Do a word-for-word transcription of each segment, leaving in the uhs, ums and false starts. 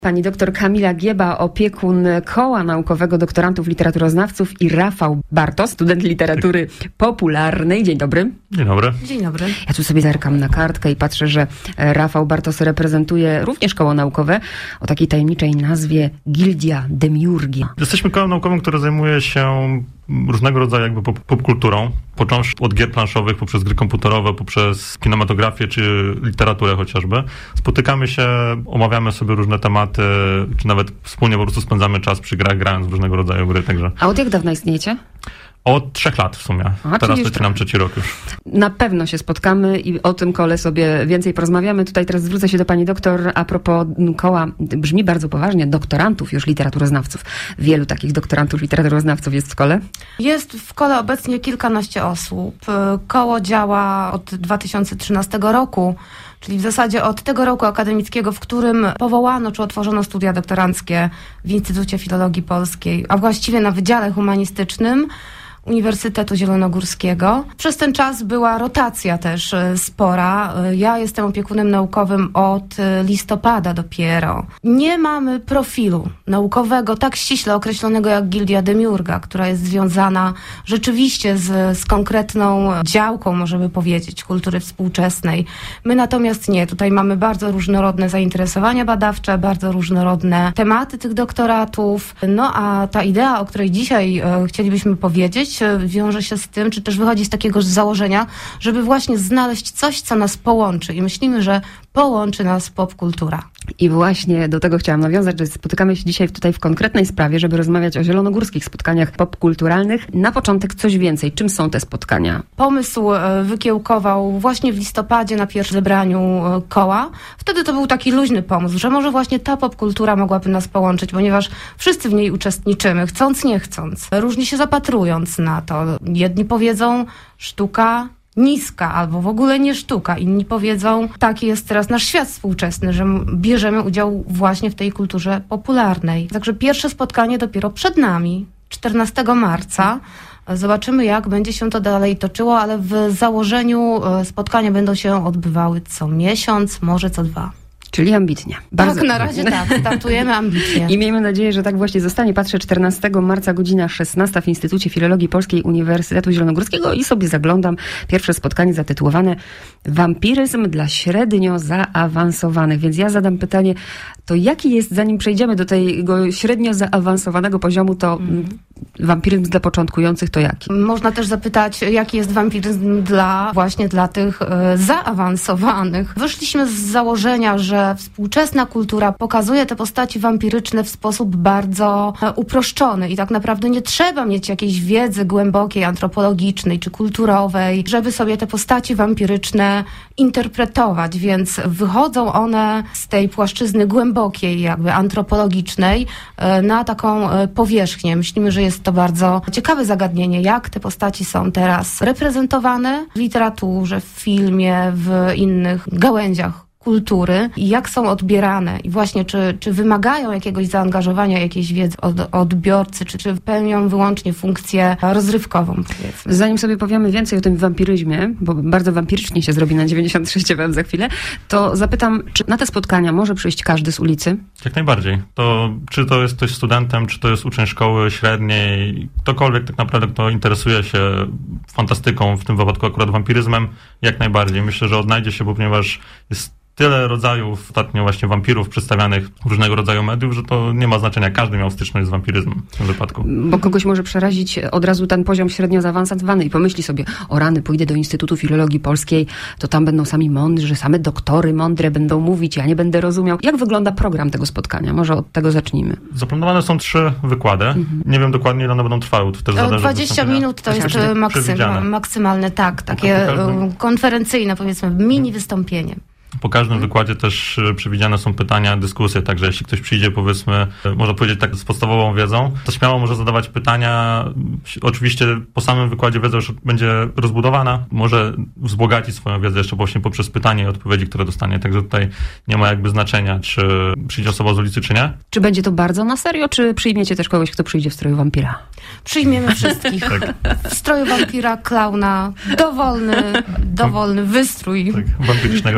Pani doktor Kamila Gieba, opiekun Koła Naukowego Doktorantów Literaturoznawców i Rafał Bartos, student literatury popularnej. Dzień dobry. Dzień dobry. Dzień dobry. Ja tu sobie zerkam na kartkę i patrzę, że Rafał Bartos reprezentuje również koło naukowe o takiej tajemniczej nazwie Gildia Demiurgi. Jesteśmy kołem naukowym, które zajmuje się różnego rodzaju jakby pop- popkulturą, począwszy od gier planszowych, poprzez gry komputerowe, poprzez kinematografię czy literaturę chociażby. Spotykamy się, omawiamy sobie różne tematy, czy nawet wspólnie po prostu spędzamy czas przy grach, grając w różnego rodzaju gry, także... A od jak dawna istniejecie? Od trzech lat w sumie. A, teraz czyli zaczynam trzeci rok już. Na pewno się spotkamy i o tym kole sobie więcej porozmawiamy. Tutaj teraz zwrócę się do pani doktor a propos koła. Brzmi bardzo poważnie. Doktorantów już literaturoznawców. Wielu takich doktorantów literaturoznawców jest w kole? Jest w kole obecnie kilkanaście osób. Koło działa od dwa tysiące trzynastego roku, czyli w zasadzie od tego roku akademickiego, w którym powołano czy otworzono studia doktoranckie w Instytucie Filologii Polskiej, a właściwie na Wydziale Humanistycznym Uniwersytetu Zielonogórskiego. Przez ten czas była rotacja też spora. Ja jestem opiekunem naukowym od listopada dopiero. Nie mamy profilu naukowego tak ściśle określonego jak Gildia Demiurga, która jest związana rzeczywiście z, z konkretną działką, możemy powiedzieć, kultury współczesnej. My natomiast nie. Tutaj mamy bardzo różnorodne zainteresowania badawcze, bardzo różnorodne tematy tych doktoratów. No a ta idea, o której dzisiaj e, chcielibyśmy powiedzieć, wiąże się z tym, czy też wychodzi z takiego założenia, żeby właśnie znaleźć coś, co nas połączy. I myślimy, że połączy nas popkultura. I właśnie do tego chciałam nawiązać, że spotykamy się dzisiaj tutaj w konkretnej sprawie, żeby rozmawiać o zielonogórskich spotkaniach popkulturalnych. Na początek coś więcej. Czym są te spotkania? Pomysł wykiełkował właśnie w listopadzie na pierwszym zebraniu koła. Wtedy to był taki luźny pomysł, że może właśnie ta popkultura mogłaby nas połączyć, ponieważ wszyscy w niej uczestniczymy, chcąc, nie chcąc. Różnie się zapatrując na to. Jedni powiedzą sztuka niska, albo w ogóle nie sztuka. Inni powiedzą, taki jest teraz nasz świat współczesny, że bierzemy udział właśnie w tej kulturze popularnej. Także pierwsze spotkanie dopiero przed nami, czternastego marca. Zobaczymy, jak będzie się to dalej toczyło, ale w założeniu spotkania będą się odbywały co miesiąc, może co dwa. Czyli ambitnie. Bardzo... Tak, na razie tak. Startujemy ambitnie. I miejmy nadzieję, że tak właśnie zostanie. Patrzę, czternastego marca, godzina szesnasta w Instytucie Filologii Polskiej Uniwersytetu Zielonogórskiego i sobie zaglądam. Pierwsze spotkanie zatytułowane Wampiryzm dla średnio zaawansowanych. Więc ja zadam pytanie, to jaki jest, zanim przejdziemy do tego średnio zaawansowanego poziomu, to mm. wampiryzm dla początkujących to jaki? Można też zapytać, jaki jest wampiryzm dla właśnie dla tych e, zaawansowanych. Wyszliśmy z założenia, że współczesna kultura pokazuje te postaci wampiryczne w sposób bardzo e, uproszczony i tak naprawdę nie trzeba mieć jakiejś wiedzy głębokiej, antropologicznej czy kulturowej, żeby sobie te postaci wampiryczne interpretować, więc wychodzą one z tej płaszczyzny głębokiej, jakby antropologicznej e, na taką e, powierzchnię. Myślimy, że jest to bardzo ciekawe zagadnienie, jak te postaci są teraz reprezentowane w literaturze, w filmie, w innych gałęziach kultury i jak są odbierane i właśnie czy, czy wymagają jakiegoś zaangażowania, jakiejś wiedzy od odbiorcy, czy, czy pełnią wyłącznie funkcję rozrywkową, powiedzmy. Zanim sobie powiemy więcej o tym wampiryzmie, bo bardzo wampirycznie się zrobi na dziewięćdziesiąt sześć F M za chwilę, to zapytam, czy na te spotkania może przyjść każdy z ulicy? Jak najbardziej. To, czy to jest ktoś studentem, czy to jest uczeń szkoły średniej, ktokolwiek tak naprawdę, kto interesuje się fantastyką, w tym wypadku akurat wampiryzmem, jak najbardziej. Myślę, że odnajdzie się, bo ponieważ jest tyle rodzajów ostatnio właśnie wampirów przedstawianych w różnego rodzaju mediów, że to nie ma znaczenia. Każdy miał styczność z wampiryzmem w tym wypadku. Bo kogoś może przerazić od razu ten poziom średnio zaawansowany i pomyśli sobie, o rany, pójdę do Instytutu Filologii Polskiej, to tam będą sami mądrzy, same doktory mądre będą mówić, ja nie będę rozumiał. Jak wygląda program tego spotkania? Może od tego zacznijmy. Zaplanowane są trzy wykłady. Mhm. Nie wiem dokładnie, ile one będą trwały. To też zależy dwadzieścia minut to jest maksym, maksymalne, tak, takie każdym... konferencyjne, powiedzmy, mini wystąpienie. Po każdym wykładzie też przewidziane są pytania, dyskusje, także jeśli ktoś przyjdzie, powiedzmy, można powiedzieć tak z podstawową wiedzą, to śmiało może zadawać pytania. Oczywiście po samym wykładzie wiedza już będzie rozbudowana, może wzbogacić swoją wiedzę jeszcze właśnie poprzez pytanie i odpowiedzi, które dostanie, także tutaj nie ma jakby znaczenia, czy przyjdzie osoba z ulicy, czy nie. Czy będzie to bardzo na serio, czy przyjmiecie też kogoś, kto przyjdzie w stroju wampira? Przyjmiemy wszystkich. Tak. W stroju wampira, klauna, dowolny, dowolny wystrój. Tak, wampirycznego klauna.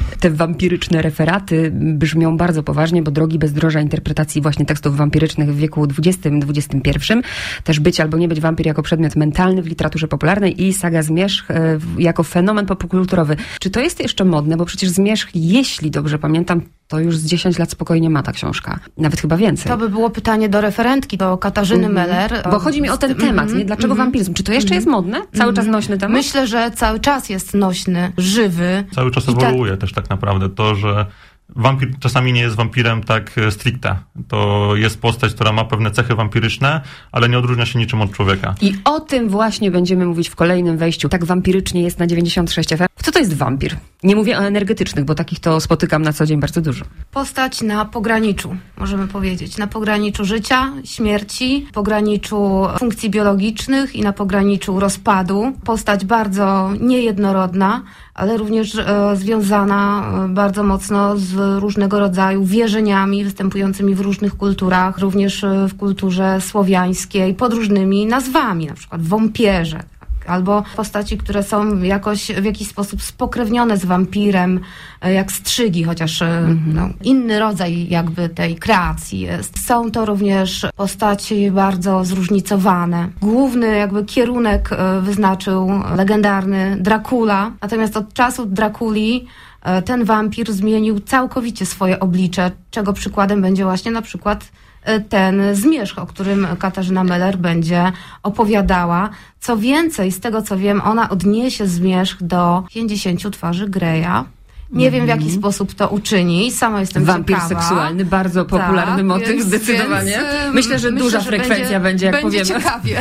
Te wampiryczne referaty brzmią bardzo poważnie, bo drogi bezdroża interpretacji właśnie tekstów wampirycznych w wieku dwudziestym dwudziestym pierwszym. Też być albo nie być wampir jako przedmiot mentalny w literaturze popularnej i saga Zmierzch e, jako fenomen popkulturowy. Czy to jest jeszcze modne? Bo przecież Zmierzch, jeśli dobrze pamiętam, to już z dziesięć lat spokojnie ma ta książka. Nawet chyba więcej. To by było pytanie do referentki, do Katarzyny mm-hmm. Meller. Bo chodzi mi o ten temat, mm-hmm. nie? Dlaczego mm-hmm. wampiryzm? Czy to jeszcze mm-hmm. jest modne? Cały mm-hmm. czas nośny temat? Myślę, że cały czas jest nośny, żywy. Cały czas ewoluuje ta... też tak naprawdę. To, że wampir czasami nie jest wampirem tak stricte. To jest postać, która ma pewne cechy wampiryczne, ale nie odróżnia się niczym od człowieka. I o tym właśnie będziemy mówić w kolejnym wejściu. Tak wampirycznie jest na dziewięćdziesiąt sześć F M. Co to jest wampir? Nie mówię o energetycznych, bo takich to spotykam na co dzień bardzo dużo. Postać na pograniczu, możemy powiedzieć. Na pograniczu życia, śmierci, pograniczu funkcji biologicznych i na pograniczu rozpadu. Postać bardzo niejednorodna, ale również e, związana e, bardzo mocno z różnego rodzaju wierzeniami występującymi w różnych kulturach, również e, w kulturze słowiańskiej, pod różnymi nazwami, na przykład wąpierze. Albo postaci, które są jakoś w jakiś sposób spokrewnione z wampirem, jak strzygi, chociaż mm-hmm. no, inny rodzaj jakby tej kreacji jest. Są to również postaci bardzo zróżnicowane. Główny jakby kierunek wyznaczył legendarny Dracula, natomiast od czasu Drakuli ten wampir zmienił całkowicie swoje oblicze, czego przykładem będzie właśnie na przykład ten Zmierzch, o którym Katarzyna Meller będzie opowiadała. Co więcej, z tego co wiem, ona odniesie Zmierzch do pięćdziesięciu twarzy Greya. Nie mm-hmm. wiem, w jaki sposób to uczyni. Sama jestem Wampir ciekawa. seksualny, bardzo popularny tak, motyw, więc, zdecydowanie. Więc, myślę, że myślę, duża że frekwencja będzie, będzie, jak będzie powiemy. Ciekawie.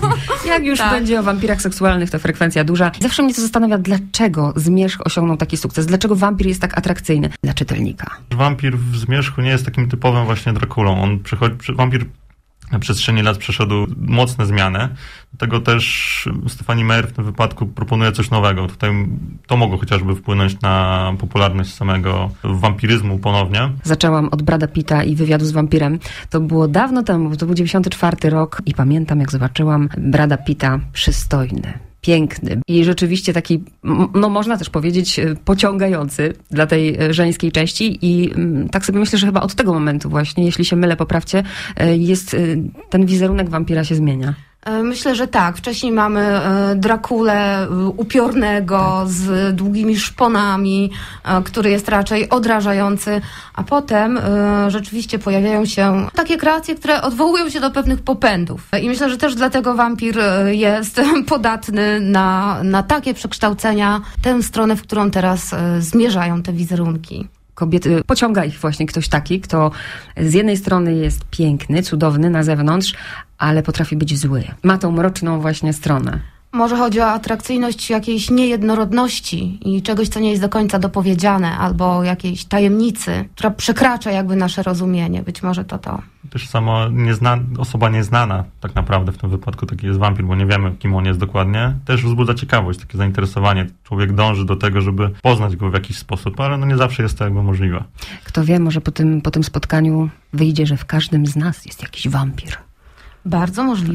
Jak już tak. będzie o wampirach seksualnych, to frekwencja duża. Zawsze mnie to zastanawia, dlaczego Zmierzch osiągnął taki sukces. Dlaczego wampir jest tak atrakcyjny dla czytelnika? Wampir w Zmierzchu nie jest takim typowym właśnie Drakulą. On przychodzi, wampir na przestrzeni lat przeszedł mocne zmiany. Dlatego też Stephanie Meyer w tym wypadku proponuje coś nowego. Tutaj to mogło chociażby wpłynąć na popularność samego wampiryzmu ponownie. Zaczęłam od Brada Pitta i wywiadu z wampirem. To było dawno temu, bo to był dziewięćdziesiąty czwarty rok i pamiętam, jak zobaczyłam Brada Pitta przystojny, piękny i rzeczywiście taki, no można też powiedzieć, pociągający dla tej żeńskiej części i tak sobie myślę, że chyba od tego momentu właśnie, jeśli się mylę, poprawcie, jest ten wizerunek wampira się zmienia. Myślę, że tak. Wcześniej mamy Drakulę upiornego z długimi szponami, który jest raczej odrażający, a potem rzeczywiście pojawiają się takie kreacje, które odwołują się do pewnych popędów. I myślę, że też dlatego wampir jest podatny na, na takie przekształcenia, tę stronę, w którą teraz zmierzają te wizerunki. Kobiety, pociąga ich właśnie ktoś taki, kto z jednej strony jest piękny, cudowny na zewnątrz, ale potrafi być zły. Ma tą mroczną właśnie stronę. Może chodzi o atrakcyjność jakiejś niejednorodności i czegoś, co nie jest do końca dopowiedziane, albo jakiejś tajemnicy, która przekracza jakby nasze rozumienie. Być może to to. Też sama niezna, osoba nieznana tak naprawdę w tym wypadku taki jest wampir, bo nie wiemy, kim on jest dokładnie. Też wzbudza ciekawość, takie zainteresowanie. Człowiek dąży do tego, żeby poznać go w jakiś sposób, ale no nie zawsze jest to jakby możliwe. Kto wie, może po tym, po tym spotkaniu wyjdzie, że w każdym z nas jest jakiś wampir. Bardzo możliwe.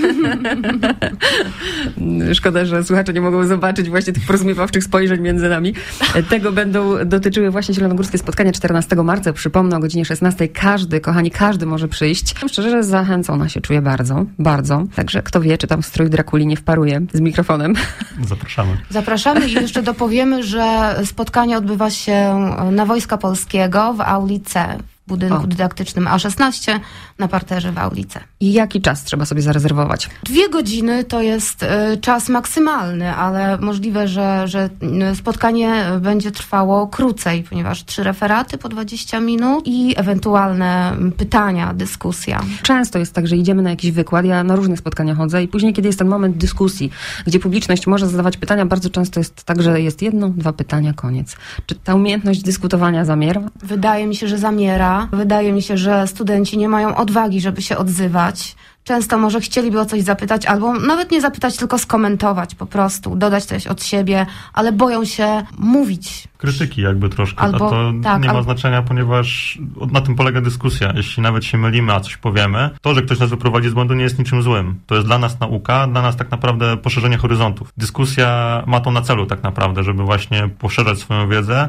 Szkoda, że słuchacze nie mogą zobaczyć właśnie tych porozumiewawczych spojrzeń między nami. Tego będą dotyczyły właśnie zielonogórskie spotkania czternastego marca. Przypomnę, o godzinie szesnastej. Każdy, kochani, każdy może przyjść. Szczerze, że zachęcona się czuję bardzo, bardzo. Także kto wie, czy tam strój Drakuli nie wparuje z mikrofonem. Zapraszamy. Zapraszamy i jeszcze dopowiemy, że spotkanie odbywa się na Wojska Polskiego w auli C. W budynku o. dydaktycznym A szesnaście na parterze w auli C. I jaki czas trzeba sobie zarezerwować? Dwie godziny to jest y, czas maksymalny, ale możliwe, że, że spotkanie będzie trwało krócej, ponieważ trzy referaty po dwadzieścia minut i ewentualne pytania, dyskusja. Często jest tak, że idziemy na jakiś wykład, ja na różne spotkania chodzę i później, kiedy jest ten moment dyskusji, gdzie publiczność może zadawać pytania, bardzo często jest tak, że jest jedno, dwa pytania, koniec. Czy ta umiejętność dyskutowania zamiera? Wydaje mi się, że zamiera. Wydaje mi się, że studenci nie mają odwagi, żeby się odzywać. Często może chcieliby o coś zapytać, albo nawet nie zapytać, tylko skomentować po prostu, dodać coś od siebie, ale boją się mówić. Krytyki jakby troszkę, albo, a to tak, nie ma albo... znaczenia, ponieważ na tym polega dyskusja. Jeśli nawet się mylimy, a coś powiemy, to, że ktoś nas wyprowadzi z błędu, nie jest niczym złym. To jest dla nas nauka, dla nas tak naprawdę poszerzenie horyzontów. Dyskusja ma to na celu tak naprawdę, żeby właśnie poszerzać swoją wiedzę.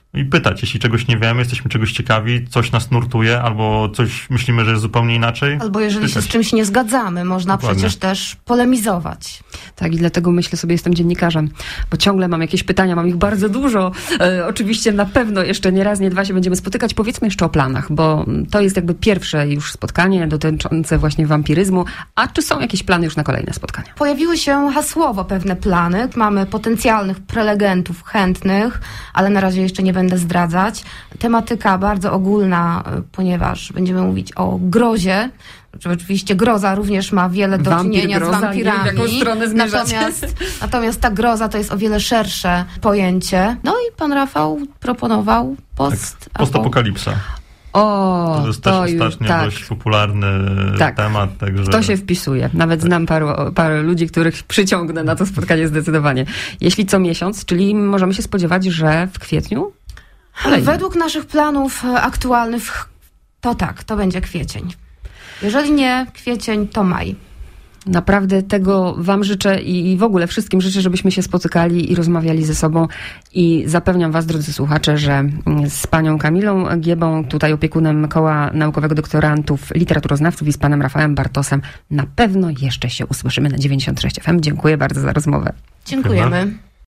i pytać, jeśli czegoś nie wiemy, jesteśmy czegoś ciekawi, coś nas nurtuje, albo coś myślimy, że jest zupełnie inaczej. Albo jeżeli pytać. się z czymś nie zgadzamy, można Dokładnie. przecież też polemizować. Tak, i dlatego myślę sobie, jestem dziennikarzem, bo ciągle mam jakieś pytania, mam ich bardzo dużo. E, oczywiście na pewno jeszcze nie raz, nie dwa się będziemy spotykać. Powiedzmy jeszcze o planach, bo to jest jakby pierwsze już spotkanie dotyczące właśnie wampiryzmu. A czy są jakieś plany już na kolejne spotkania? Pojawiły się hasłowo pewne plany. Mamy potencjalnych prelegentów chętnych, ale na razie jeszcze nie będę zdradzać. Tematyka bardzo ogólna, ponieważ będziemy mówić o grozie. Oczywiście groza również ma wiele do Wampir, czynienia groza, z wampirami. nie wiem, w jaką stronę zmierzacie. Natomiast, natomiast ta groza to jest o wiele szersze pojęcie. No i pan Rafał proponował post... Tak, postapokalipsa. O, To jest to też już, ostatnio tak. dość popularny Tak. temat. Także... To się wpisuje. Nawet znam paru, paru ludzi, których przyciągnę na to spotkanie zdecydowanie. Jeśli co miesiąc, czyli możemy się spodziewać, że w kwietniu? Kolejny. Według naszych planów e, aktualnych to tak, to będzie kwiecień. Jeżeli nie kwiecień, to maj. Naprawdę tego wam życzę i w ogóle wszystkim życzę, żebyśmy się spotykali i rozmawiali ze sobą i zapewniam was, drodzy słuchacze, że z panią Kamilą Giebą, tutaj opiekunem Koła Naukowego Doktorantów Literaturoznawców i z panem Rafałem Bartosem na pewno jeszcze się usłyszymy na dziewięćdziesiąt sześć F M. Dziękuję bardzo za rozmowę. Dziękujemy.